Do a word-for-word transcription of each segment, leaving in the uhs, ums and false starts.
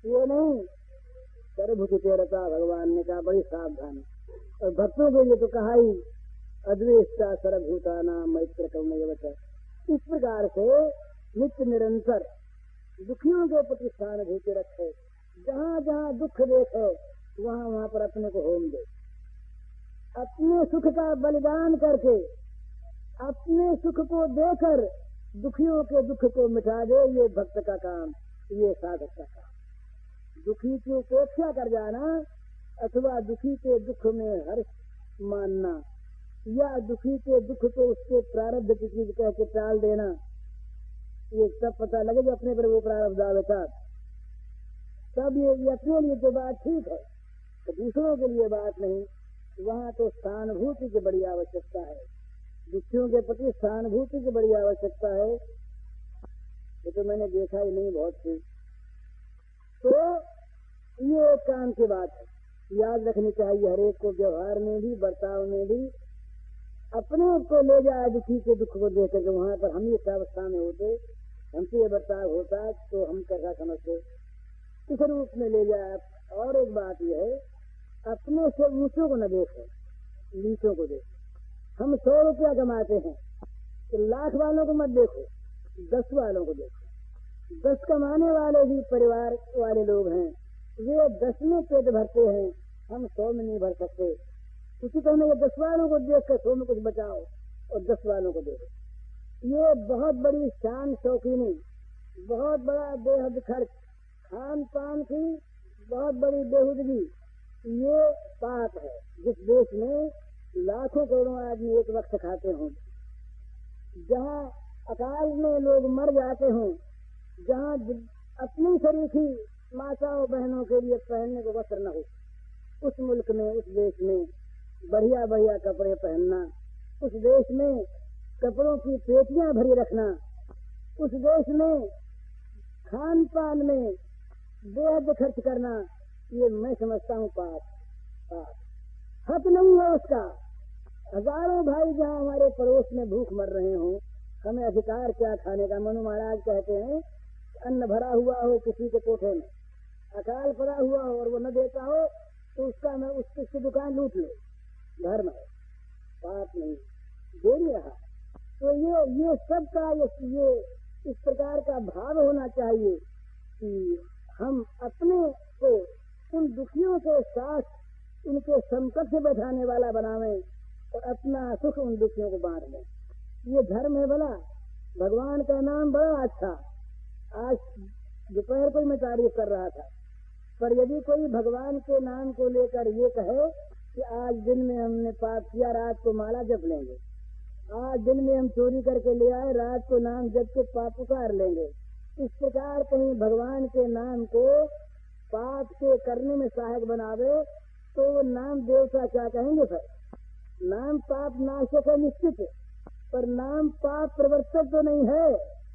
ये नहीं, सर्वभूति तेरता भगवान ने कहा बड़ी सावधानी। और भक्तों के लिए तो कहा ही अद्वेष्टा सर्वभूतानां मैत्र करुणैव च। इस प्रकार से नित्य निरंतर दुखियों के प्रति सहानुभूति रखे, जहाँ जहाँ दुख देखे वहाँ वहाँ पर अपने को होम दे, अपने सुख का बलिदान करके अपने सुख को देकर दुखियों के दुख को मिटा दे। ये भक्त का काम, ये साधक का काम। दुखी की उपेक्षा कर जाना अथवा दुखी के दुख में हर्ष मानना या दुखी के दुख को उसके प्रारब्ध की चीज कह के टाल देना, ये सब पता लगे जो अपने पर वो प्रारब्ध आवे था तब ये, ये अपने लिए तो बात ठीक है, तो दूसरों के लिए बात नहीं। वहाँ तो सहानुभूति की बड़ी आवश्यकता है, दुखियों के प्रति सहानुभूति की बड़ी आवश्यकता है। ये तो मैंने देखा ही नहीं बहुत सी। तो ये एक काम की बात है, याद रखनी चाहिए हरेक को, व्यवहार में भी बर्ताव में भी अपने को ले जाए दुखी के दुख को देख करके वहाँ पर हम इस अवस्था में होते, हमसे ये बर्ताव होता तो हम कैसा समझते, इस रूप में ले जाए। और एक बात यह है, अपने से ऊंचों को न देखो, नीचों को देखो। हम सौ रुपया कमाते हैं तो लाख वालों को मत देखो, दस वालों को देखो। दस कमाने वाले भी परिवार वाले लोग हैं, वे दस में पेट भरते हैं, हम सौ में नहीं भर सकते। उसी तरह ये दस वालों को देख कर सौ में कुछ बचाओ और दस वालों को देखो। ये बहुत बड़ी शान शौकीनी, बहुत बड़ा बेहद खर्च, खान पान की बहुत बड़ी बेहुदगी, ये पाप है। जिस देश में लाखों करोड़ों आदमी एक वक्त खाते हों, जहाँ अकाल में लोग मर जाते हों, जहाँ अपनी शरीकी माताओं बहनों के लिए पहनने को वस्त्र न हो, उस मुल्क में, उस देश में बढ़िया बढ़िया कपड़े पहनना, उस देश में कपड़ों की पेटियां भरी रखना, उस देश में खान पान में बेहद खर्च करना, ये मैं समझता हूँ पाप। पाप हक नहीं है उसका। हजारों भाई जहाँ हमारे पड़ोस में भूख मर रहे हों, हमें अधिकार क्या खाने का। मनु महाराज कहते हैं अन्न भरा हुआ हो किसी के कोठे में, अकाल पड़ा हुआ हो और वो न देता हो तो उसका मैं उसकी उसकी दुकान लूट लो, धर्म है, पाप नहीं, दे नहीं रहा। तो ये ये सब का ये, ये इस प्रकार का भाव होना चाहिए कि हम अपने को उन दुखियों के साथ उनके संकट से बैठाने वाला बनावें और अपना सुख उन दुखियों को बांट दें। ये धर्म है भला। भगवान का नाम बड़ा अच्छा। आज दोपहर को मैं तारीफ कर रहा था, पर यदि कोई भगवान के नाम को लेकर ये कहे कि आज दिन में हमने पाप किया, रात को माला जप लेंगे, आज दिन में हम चोरी करके ले आए, रात को नाम जप के पाप उतार लेंगे, इस प्रकार कहीं भगवान के नाम को पाप के करने में सहायक बनावे तो वो नाम देवता क्या कहेंगे। फिर नाम पाप नाशक है निश्चित, पर नाम पाप प्रवर्तक तो नहीं है।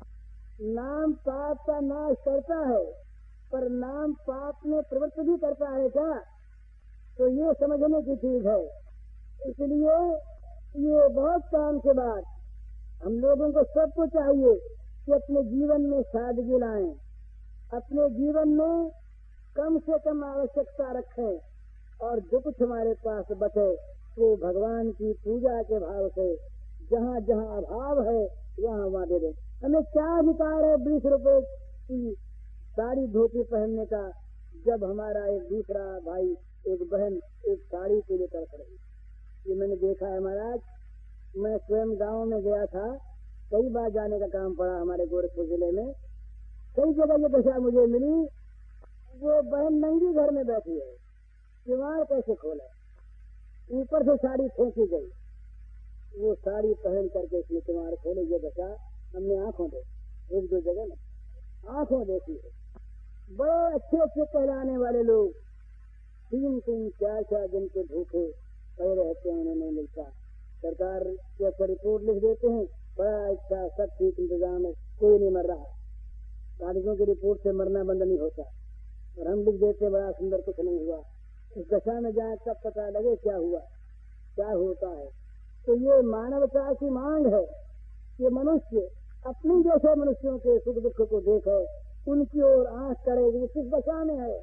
नाम पाप का नाश करता है, पर नाम पाप में प्रवृत्त भी करता है क्या, तो ये समझने की चीज है। इसलिए ये बहुत काम के बाद हम लोगों को सबको चाहिए कि अपने जीवन में सादगी लाएं, अपने जीवन में कम से कम आवश्यकता रखें और जो कुछ हमारे पास बचे वो भगवान की पूजा के भाव से जहाँ जहाँ अभाव है वहाँ वहाँ दे दें। हमें क्या अधिकार है बीस रुपए की साड़ी धोती पहनने का, जब हमारा एक दूसरा भाई एक बहन एक साड़ी के लिए तड़प रही। ये मैंने देखा है महाराज। मैं स्वयं गांव में गया था, कई बार जाने का काम पड़ा हमारे गोरखपुर जिले में, कई जगह ये दशा मुझे मिली। वो बहन नंगी घर में बैठी है, किवाड़ कैसे खोले, ऊपर से साड़ी फेंकी गई, वो साड़ी पहन करके इसने किवाड़ खोले। ये दशा हमने आंखों देखी, एक दो जगह में आंखों देखी है। बड़े अच्छे अच्छे कहलाने वाले लोग तीन तीन चार चार दिन के भूखे पड़े रहते हैं, उन्हें नहीं मिलता। सरकार के अच्छा रिपोर्ट लिख देते हैं, बड़ा अच्छा सब ठीक इंतजाम है, कोई नहीं मर रहा। कागजों की रिपोर्ट से मरना बंद नहीं होता, और हम लिख देते बड़ा सुंदर, कुछ नहीं हुआ। इस दशा में जाए तब पता लगे क्या हुआ, क्या होता है। तो ये मानवता की मांग है कि मनुष्य अपने जैसे मनुष्यों के सुख दुख को देखे, उनकी ओर आंख करेगी, किस दशा में है।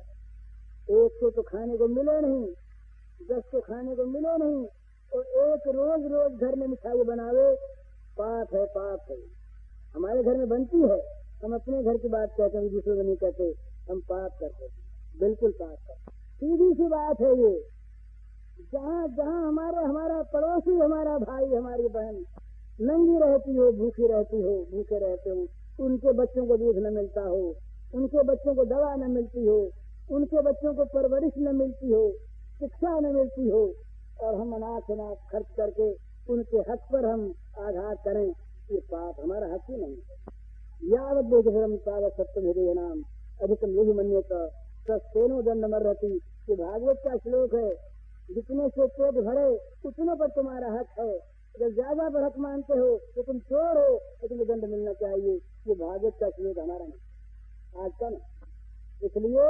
एक को तो खाने को मिले नहीं, दस को खाने को मिले नहीं, और एक रोज रोज घर में मिठाई बनावे, पाप है, पाप है। हमारे घर में बनती है, हम अपने घर की बात कहते हैं, दूसरे को नहीं कहते, हम पाप करते, बिल्कुल पाप करते। सीधी सी बात है ये। जहाँ जहाँ हमारे हमारा पड़ोसी, हमारा भाई, हमारी बहन नंगी रहती हो, भूखी रहती हो, भूखे रहते हो, उनके बच्चों को दूध न मिलता हो, उनके बच्चों को दवा न मिलती हो, उनके बच्चों को परवरिश न मिलती हो, शिक्षा न मिलती हो, और हम अनाथ अनाथ खर्च करके उनके हक पर हम आघात करें, ये पाप हमारा हक ही नहीं है। यावत देशम तावत सत्यम हृदय नाम अधिकम यही मन्यत सस्तेनो दंड मर रहती। ये भागवत का श्लोक है। जितने से पेट भरे उतने पर तुम्हारा हक है। जब ज्यादा पर हक मानते हो तो तुम चोर हो, तो तुम्हें दंड मिलना चाहिए। ये भागवत का श्लोक हमारा नहीं, आज का नहीं। इसलिए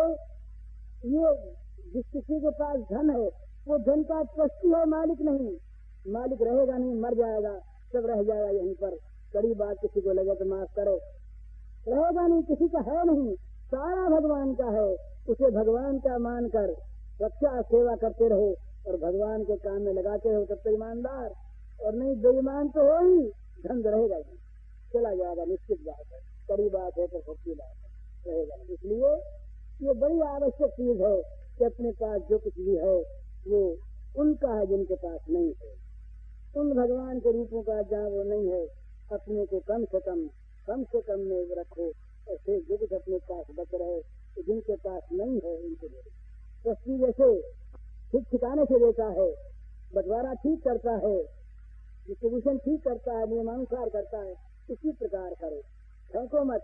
ये जिस किसी के पास धन है वो धन का ट्रस्टी है, मालिक नहीं। मालिक रहेगा नहीं, मर जाएगा, सब रह जाएगा यहीं पर। कड़ी बात किसी को लगे तो माफ करो, रहेगा नहीं, किसी का है नहीं, सारा भगवान का है। उसे भगवान का मानकर रक्षा सेवा करते रहो और भगवान के काम में लगाते रहो, तब तो ईमानदार। और नहीं बेईमान तो हो ही, धन रहेगा ही, चला जाएगा, निश्चित बात है। कड़ी बात है तो सच्ची बात है, रहेगा। इसलिए ये बड़ी आवश्यक चीज है कि अपने पास जो कुछ भी है वो उनका है जिनके पास नहीं है। उन भगवान के रूपों का जहाँ वो नहीं है, अपने को कम से कम कम से कम में रखो, और फिर जो कुछ अपने पास बच रहे तो जिनके पास नहीं है उनको दे। ट्रस्टी जैसे ठीक ठिकाने से देता है, बंटवारा ठीक करता है, डिस्ट्रीब्यूशन ठीक करता है, नियमानुसार करता है, इसी प्रकार करो, फेंको मत,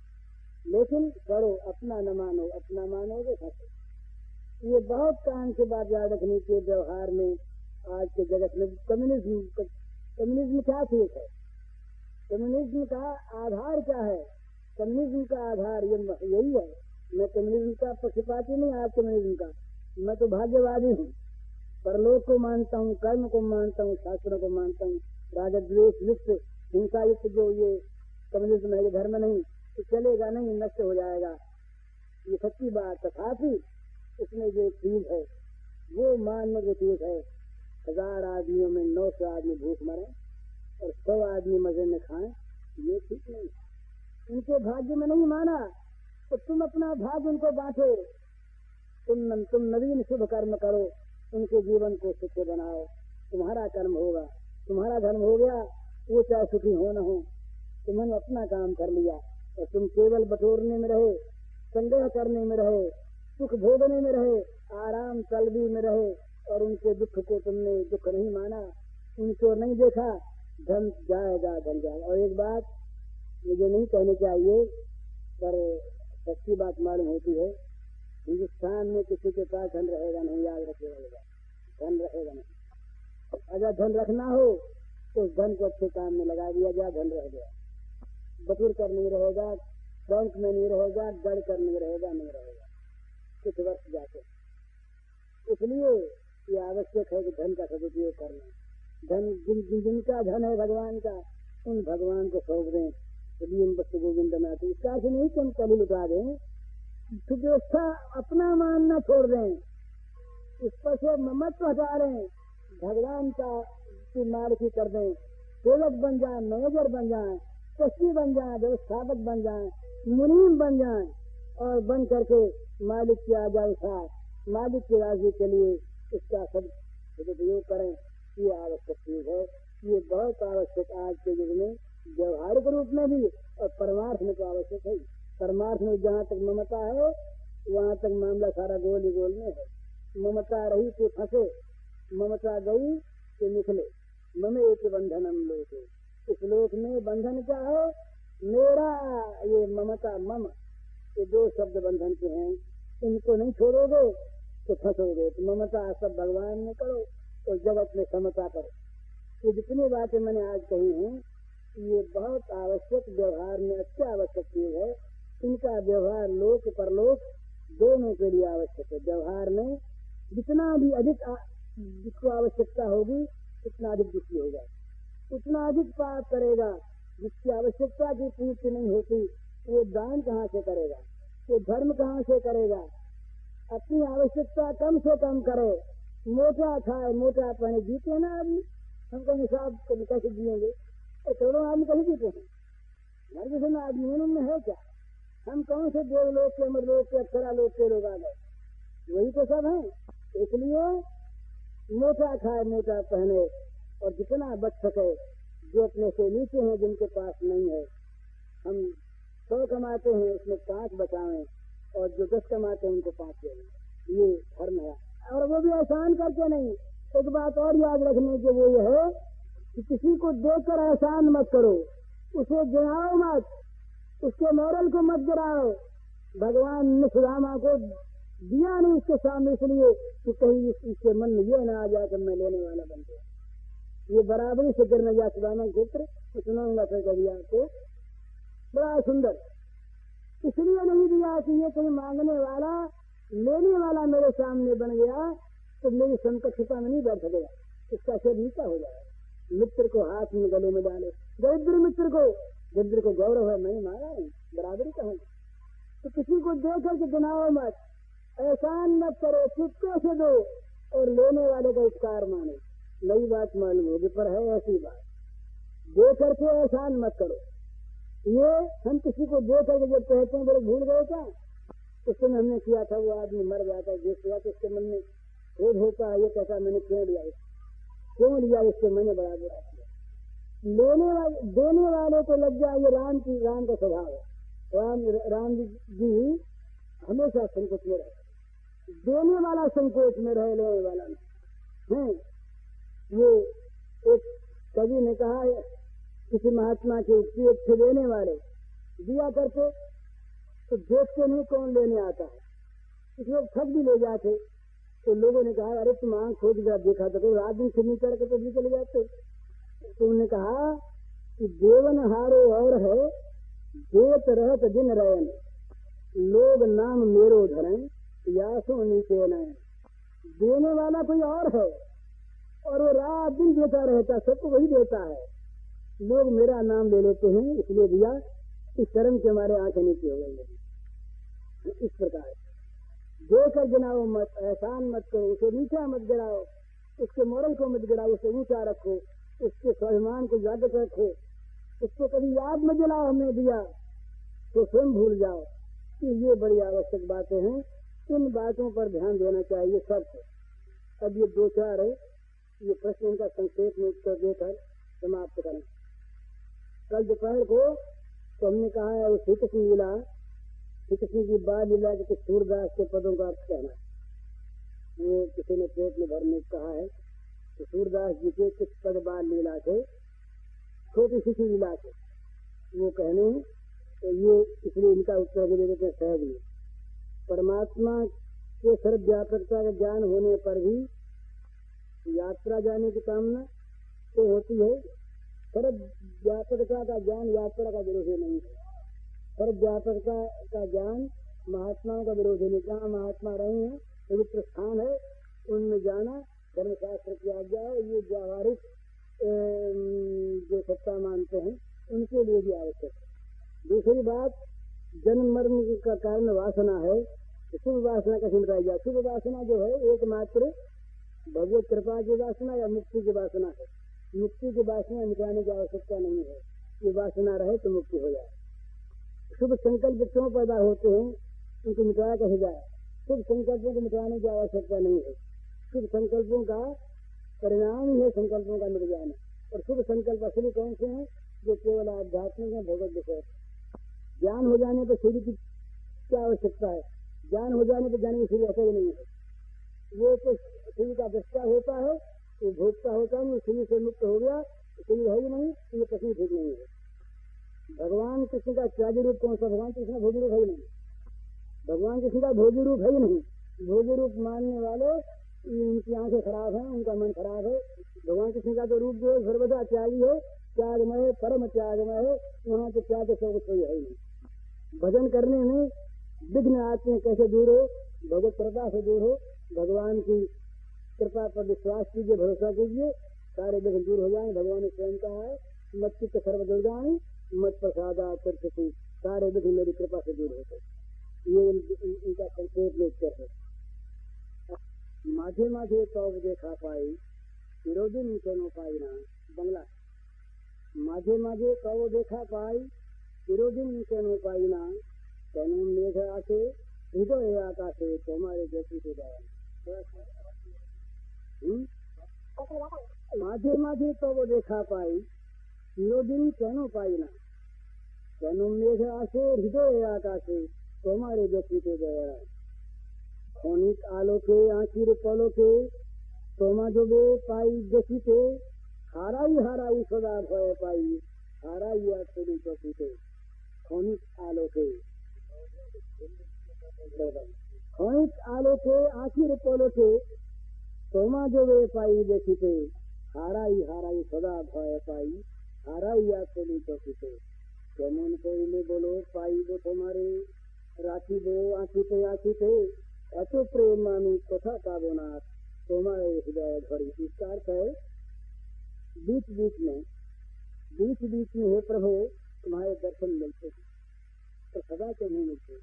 लेकिन करो, अपना न मानो, अपना मानोगे फंसो। ये बहुत काम की बात याद रखनी चाहिए व्यवहार में। आज के जगत में कम्युनिज्म कम्युनिज्म क्या चीज है? कम्युनिज्म का आधार क्या है? कम्युनिज्म का आधार ये यही है। मैं कम्युनिज्म का पक्षपाती नहीं, आज कम्युनिज्म का मैं तो भाग्यवादी हूँ। परलोक को मानता हूँ, कर्म को मानता हूँ, शास्त्रों को मानता हूँ। राजद्वेष युक्त, हिंसा युक्त जो ये कम्युनिज्म है, ये धर्म नहीं, तो चलेगा नहीं, नष्ट हो जाएगा, ये सच्ची बात। तथापि उसमें जो चीज है वो मानने की चीज है। हजार आदमियों में नौ सौ आदमी भूख मरे और सौ आदमी मजे में खाएं, ये ठीक नहीं। उनके भाग्य में नहीं माना तो तुम अपना भाग्य उनको बांटो, तुम तुम नवीन शुभ कर्म करो, उनके जीवन को सुख बनाओ, तुम्हारा कर्म होगा, तुम्हारा धर्म हो गया। वो चाहे सुखी हो न हो, तुमने अपना काम कर लिया, और तुम केवल बटोरने में रहे, संदेह करने में रहे, सुख भोगने में रहे, आराम तलबी में रहे, और उनके दुख को तुमने दुख नहीं माना, उनको नहीं देखा, धन जाएगा, धन जाएगा। और एक बात मुझे नहीं कहनी चाहिए, पर सच्ची बात मालूम होती है, हिंदुस्तान में किसी के पास धन रहेगा नहीं, याद रखिएगा, धन रहेगा नहीं। अगर धन रखना हो तो धन को अच्छे काम में लगा दिया जाए, धन रह गया, बटूर कर नहीं रहेगा, बैंक में नहीं रहेगा, गढ़ कर नहीं रहेगा, नहीं रहेगा कुछ वर्ष जाके। इसलिए ये आवश्यक है कि धन का सदुपयोग करना। धन जिन जिनका धन है भगवान का, उन भगवान को सौंप दें। यदि उन बच्चों गोविंद में आते, इसका अर्थ नहीं कि हम कली लुटा दें, व्यवस्था अपना मानना छोड़ दें, इस पर से ममत्व हटा दें, भगवान का की मालिकी कर दें, सेवक बन जाए, मैनेजर बन जाए, ट्रस्टी बन जाए, व्यवस्थापक बन जाए, मुनीम बन जाए, और बन करके मालिक की आज्ञा अनुसार मालिक की राजी के लिए इसका सब सदुपयोग करें। ये आवश्यक चीज है, ये बहुत आवश्यक आज के युग में, व्यवहारिक रूप में भी और परमार्थ में तो आवश्यक है। परमार्थ में जहाँ तक ममता है वहाँ तक मामला सारा गोल ही गोल में है। ममता रही तो फंसे, ममता गई तो निकले। ममे एक बंधनम लोके, इस लोक में बंधन क्या है? मेरा, ये ममता, मम, ये दो शब्द बंधन के हैं, इनको नहीं छोड़ोगे तो फंसोगे। तो ममता सब भगवान में करो और जगत में समता करो। ये जितनी बातें मैंने आज कही हैं, ये बहुत आवश्यक, व्यवहार में अच्छी आवश्यक चीज है। इनका व्यवहार लोक परलोक दोनों के लिए आवश्यक है। व्यवहार में जितना भी अधिक जिसको आवश्यकता होगी उतना अधिक दुखी होगा, उतना अधिक पाप करेगा। जिसकी आवश्यकता की पूर्ति नहीं होती वो दान कहाँ से करेगा, वो धर्म कहाँ से करेगा, अपनी आवश्यकता कम से कम करे, मोटा खाए मोटा पहने, जीते ना आदमी, हम कहीं हिसाब कैसे जिएंगे, करोड़ों आदमी कैसे जीते हैं, हमारे जैसे ना आदमी उनमें है क्या, हम कौन से देवलोक के अमरलोक के अक्षरा लोक के लोग आ गए, वही तो सब है। इसलिए मोटा खाए मोटा पहने और जितना बच सके, जो अपने से नीचे हैं जिनके पास नहीं है, हम सौ कमाते हैं उसमें पांच बचावें और जो दस कमाते हैं उनको पांच दें, ये धर्म है। और वो भी एहसान करके नहीं, एक बात और याद रखने की वो ये है कि किसी को देकर एहसान मत करो, उसे गिराओ मत, उसके मॉरल को मत गिराओ। भगवान ने सुदामा को दिया नहीं उसके सामने इसलिए कि कहीं इस, इसके मन में ये ना आ जाए कि मैं लेने वाला बन गया, ये बराबरी से गिरने जा सुदामा के चित्र सुनाऊंगा फिर कभी आपको, बड़ा सुंदर। इसलिए नहीं दिया कि ये कहीं मांगने वाला लेने वाला मेरे सामने बन गया तो मेरी संकटता में नहीं बैठ सकेगा, इसका सिर नीचा हो जाएगा। मित्र को हाथ में गले में डाले, दरिद्र मित्र को, दरिद्र को गौरव है नहीं मारा नहीं, बराबरी कहूँ तो किसी को दे करके गिनाओ मत, एहसान मत करो, चुपके से दो और लेने वाले का उपकार मानो। नई बात मालूम होगी पर है ऐसी बात, दे करके एहसान मत करो। ये हम किसी को दे करके जब कहते हैं बोले भूल गए क्या, उस समय हमने किया था, वो आदमी मर जाता है, देख लिया तो उसके मन में क्रोध होता है, ये कहता मैंने क्यों लिया, क्यों लिया इससे, मैंने बड़ा बुरा किया। लेने वाले देने वाले को लग जाए, ये राम की राम का स्वभाव है। राम राम जी हमेशा संकोच में रहे, देने वाला संकोच में रहे, लेने वाला नहीं है। वो एक कवि ने कहा है, किसी महात्मा के उक्ति, एक थे देने वाले, दिया करते तो देखते नहीं कौन लेने आता है, कुछ लोग ठग भी ले जाते, तो लोगों ने कहा अरे तुम आंख खोद जा देखा तो रात दिन फिर नहीं चढ़ के तो भी चले जाते। तो उन्होंने कहा कि देवन हारो और है, देत रहत दिन रयन, लोग नाम मेरो धरें, यासो नीचे नयन। देने वाला कोई और है और वो रात दिन देता रहता, सबको वही देता है, लोग मेरा नाम ले लेते हैं इसलिए दिया, इस शर्म के हमारे आंखें नीचे हो गई। इस प्रकार देकर गिनाओ मत, एहसान मत करो, उसे नीचा मत गिराओ, उसके मोरल को मत गिराओ, उसे ऊंचा रखो, उसके स्वाभिमान को जागृत रखो, उसको कभी याद मत दिलाओ हमने दिया तो स्वयं भूल जाओ। कि ये बड़ी आवश्यक बातें हैं, इन बातों पर ध्यान देना चाहिए सबको। अब ये दो चार है, ये प्रश्न इनका संक्षेप में उत्तर देकर समाप्त करें। कल दोपहर को तो हमने कहा है वो श्री कृष्ण लीला, श्री कृष्ण की बाल लीला के कुछ सूरदास के पदों का अर्थ कहना, वो किसी ने पेट में भरने कहा है तो सूरदास जी के कुछ पद बाल लीला थे, छोटी शिशु लीला थे, वो कहने तो ये इसलिए इनका उत्तर दे देते हैं सहज में। परमात्मा के सर्वव्यापकता का ज्ञान होने पर भी यात्रा जाने की कामना तो होती है, सर्वव्यापकता का ज्ञान यात्रा का विरोधी नहीं है। सर्वव्यापकता का ज्ञान महात्माओं का विरोधी नहीं, जहाँ महात्मा रहे हैं पवित्र स्थान है उनमें जाना धर्मशास्त्र की आज्ञा है, ये व्यावहारिक जो सत्ता मानते हैं उनके लिए भी आवश्यक है। दूसरी बात, जन्म मरण का कारण वासना है, शुभ वासना कैसे मिटाई जाए। शुभ वासना जो है एकमात्र भगवत कृपा की वासना या मुक्ति की वासना है, मुक्ति की वासना मिटाने की आवश्यकता नहीं है, ये वासना रहे तो मुक्ति हो जाए। शुभ संकल्प क्यों पैदा होते हैं, उनको मिटाया कैसे जाए। शुभ संकल्पों को मिटाने की आवश्यकता नहीं है, शुभ संकल्पों का परिणाम ही है संकल्पों का मिट जाना। और शुभ संकल्प असली कौन से हैं, जो केवल आध्यात्मिक है, भगवत विषय। ज्ञान हो जाने पर सूर्य की क्या आवश्यकता है, ज्ञान हो जाने पर जाने की सूर्य असर नहीं है, वो तो सूर्य का दृष्टा होता है, वो भोगता होता है, सूर्य से मुक्त हो गया, सूर्य है ही नहीं, तो ये प्रश्न ठीक नहीं है। भगवान कृष्ण का त्यागी रूप कौन सा, भगवान कृष्ण भोगी रूप है ही नहीं, भगवान कृष्ण का भोगी रूप है ही नहीं। भोगी रूप मानने वाले उनकी आंखें खराब है, उनका मन खराब है। भगवान कृष्ण का तो रूप जो है सर्वदा त्यागी है, त्यागमय है, परम त्यागमय है, वहाँ तो त्याग सब कुछ है ही नहीं। भजन करने में विघ्न आते हैं, कैसे दूर हो, भगवत कृपा से दूर हो, भगवान की कृपा पर विश्वास कीजिए, भरोसा कीजिए, सारे विघ्न दूर हो जाए। भगवान ने स्वयं कहा है मत चित्त सर्व दुर्गाणी मत प्रसादा चर्चसी, सारे दुख मेरी कृपा से दूर होते। ये इनका संकेत लेकर है। माझे माझे तब देखा पाई विरोधी कोनो पाई ना। बंगला माझे माझे तब देखा पाई विरोधी कोनो पाई ना। तेनु मेघ आसे हृदय आकाशे तुम्हारे जैसी से जाए। माझे माझे तब देखा पाई विरोधी कोनो पाई ना। तेनु मेघ आसे हृदय आकाशे तुम्हारे जैसी से जाए। क्षणिक आलोके आखिर पलोके तोमा जोबे पाई देखिते। हाराई हाराई सदा भय पाई हाराई आखिरी चौकीते। क्षणिक आलोके क्षणिक आलोके आखिर पलोके तोमा जोबे पाई देखिते। हाराई हाराई सदा भय पाई हाराई आखिरी चौकीते। केमन करिले बोलो पाइब तुम्हारे राखिब आँखिते आँखिते। এত প্রেম আমি কোথা পাবো না তোমার हृदय भरी। इसका अर्थ है बीच बीच में बीच बीच में हे प्रभु तुम्हारे दर्शन मिलते हैं तो सदा के नहीं मिलते।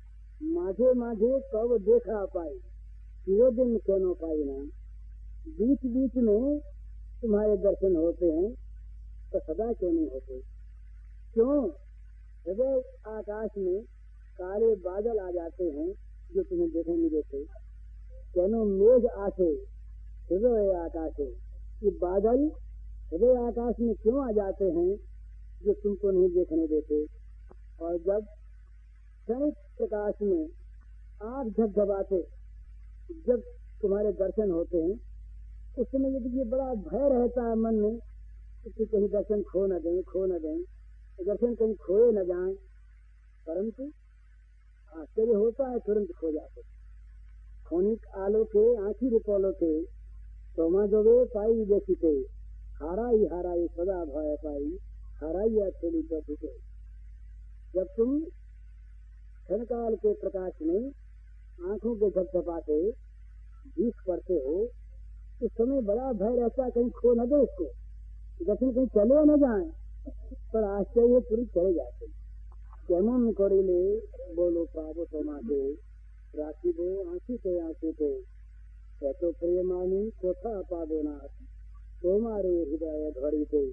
माझे माझे कब देखा पाई चिरोदिन कोनो पाई ना। बीच बीच में तुम्हारे दर्शन होते हैं तो सदा क्यों नहीं होते। क्यों? हृदय आकाश में काले बादल आ जाते हैं जो तुम्हें देखे नहीं देते। केनो मेघ आसे हृदय आकाशे। ये बादल हृदय आकाश में क्यों आ जाते हैं जो तुमको नहीं देखने देते। और जब क्षणिक प्रकाश में आँख झपझपाते जब तुम्हारे दर्शन होते हैं उस समय यदि ये बड़ा भय रहता है मन में कि कहीं दर्शन खो न दें खो न दें दर्शन कहीं खोए न जाएं। परंतु आश्चर्य होता है तुरंत खो जाते। क्षणिक आलोके आखिर पलोके तोमा जोबे पाई देखिते। हाराई हाराई सदा भय पाई हाराई अकेली चौकीते। जब तुम क्षण काल के प्रकाश में आंखों के झपझपाते भीख पड़ते हो उस समय बड़ा भय रहता कहीं खो न दे उसको दर्शन कहीं चले न जाए। पर आश्चर्य तुरंत चले जाते। केमन करिले बोलो पाबो तोमाके राखिबो आँखिते आँखिते। एत प्रेम आमी कोथा पाबो ना तुम्हारे हृदय भरीते।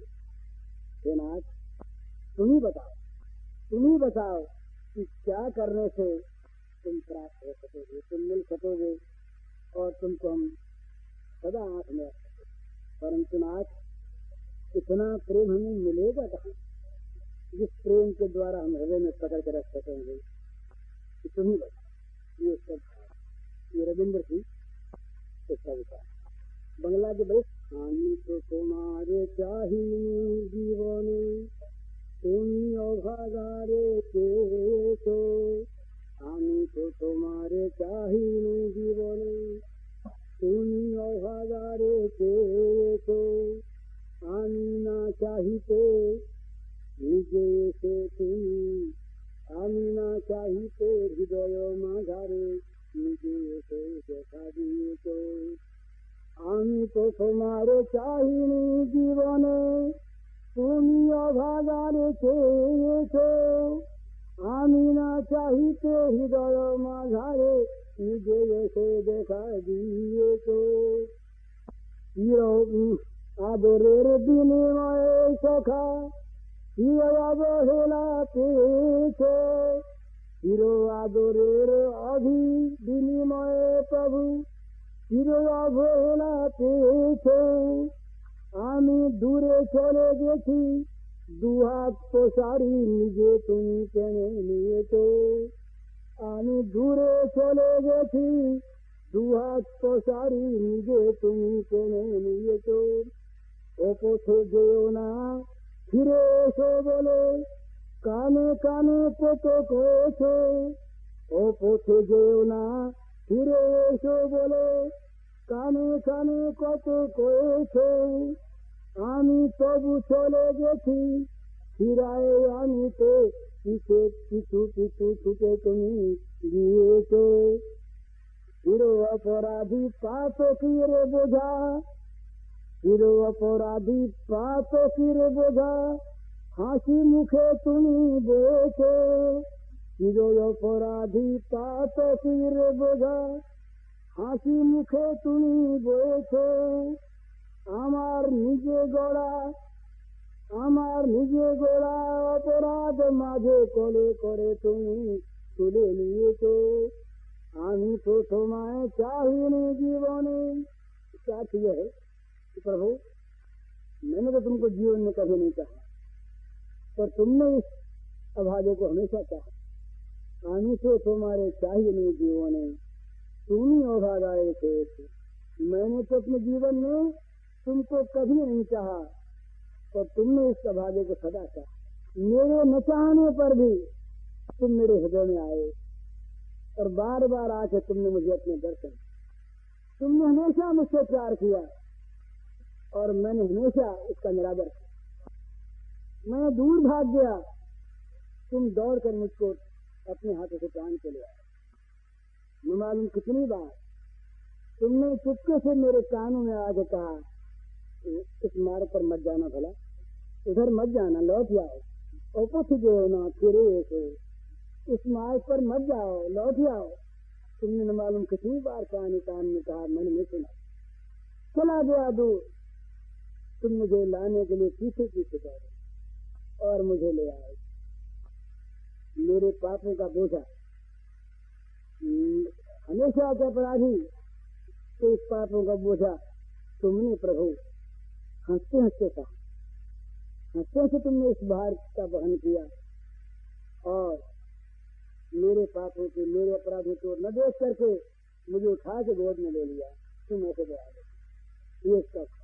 हे नाथ तुम ही बताओ तुम ही बताओ कि क्या करने से तुम प्राप्त हो सकोगे तुम मिल सकोगे और तुमको हम सदा आँख में रख सके। परंतु नाथ इतना प्रेम हमें मिलेगा कहाँ जिस प्रेम के द्वारा हम हृदय में पकड़ के रख सकेंगे। तुम ही बता। ये सब ये रविंद्र की इसका विचार। बंगला के बड़े हामी तो तुम्हारे चाहिए जीवने तुम अभागारे के तो। हामी तो तुम्हारे चाहिए जीवने तुम अभागारे के तो। आमी ना चाहिए নিজে এসে তুমি আমি না চাহিতে হৃদয় মাঝারে নিজে এসে দেখা দিয়েছ। আমি তো তোমার চাহিনি জীবনে তুমি অভাগারে চেয়েছ। আমি না চাহিতে হৃদয় মাঝারে নিজে এসে দেখা দিয়েছ। আদরের বিনিময়ে সখা চির অবহেলা পেয়েছ। চির আদরের অভি বিনিময়ে প্রভু চির অবহেলা পেয়েছ। আমি দূরে চলে গেছি দুহাত প্রসারী নিজে তুমি টেনে নিয়েছ। আমি দূরে চলে গেছি দুহাত প্রসারী নিজে তুমি টেনে নিয়েছ। ও পথে যেও না ফিরে এসো বলে কানে কানে কত কয়েছ। ও পথে যেও না ফিরে এসো বলে কানে কানে কত কয়েছ। আমি তবু চলে গেছি ফিরায় আনিতে পিছে পিছু পিছু ছুটে তুমি গিয়েছ। চির অপরাধী পাতকীর বোঝা চির অপরাধী পাতকীর বোঝা हासी मुखे तुमी बेचे चिरो अपराधी पात सिर बोझा हासी मुखे तुमी बेचे আমার নিজে গড়া আমার নিজে গড়া অপরাধ মাঝে কোলে করে তুমি তুলে নিয়েছো আমি তো তোমায় चाहिए जीवने। क्या चाहिए है प्रभु, मैंने तो तुमको जीवन में कभी नहीं चाहा, पर तुमने इस अभागे को हमेशा चाहा। आमी तो तुम्हारे चाहिए नहीं जीवने, तुम ही अभागाए थे। मैंने तो अपने जीवन में तुमको कभी नहीं चाहा, और तुमने इस अभागे को सदा चाहा। मेरे न चाहने पर भी तुम मेरे हृदय में आए और बार बार आके तुमने मुझे अपने दर्शन, तुमने हमेशा मुझसे प्यार किया और मैंने हमेशा इसका निरादर किया। मैं दूर भाग गया, तुम दौड़कर मुझको अपने हाथों से टांग के ले आए। न मालूम कितनी बार तुमने चुपके से मेरे कानों में आके कहा, इस मार्ग पर मत जाना, भला उधर मत जाना, लौट जाओ, औपथ जो ना फिरे ऐसे, इस मार्ग पर मत जाओ, लौट जाओ। तुमने न मालूम कितनी बार कान कान में कहा, मैंने नहीं सुना। चला गया दूर, तुम मुझे लाने के लिए पीछे पीछे दौड़े और मुझे ले आए। मेरे पापों का बोझा हमेशा के अपराधी, तो इस पापों का बोझा तुमने प्रभु हंसते हंसते कहा, हंसते हंसते तुमने इस भार का वहन किया और मेरे पापों के, मेरे अपराधों को न देख करके मुझे उठा के गोद में ले लिया। तुम ऐसे दया दे, ये इसका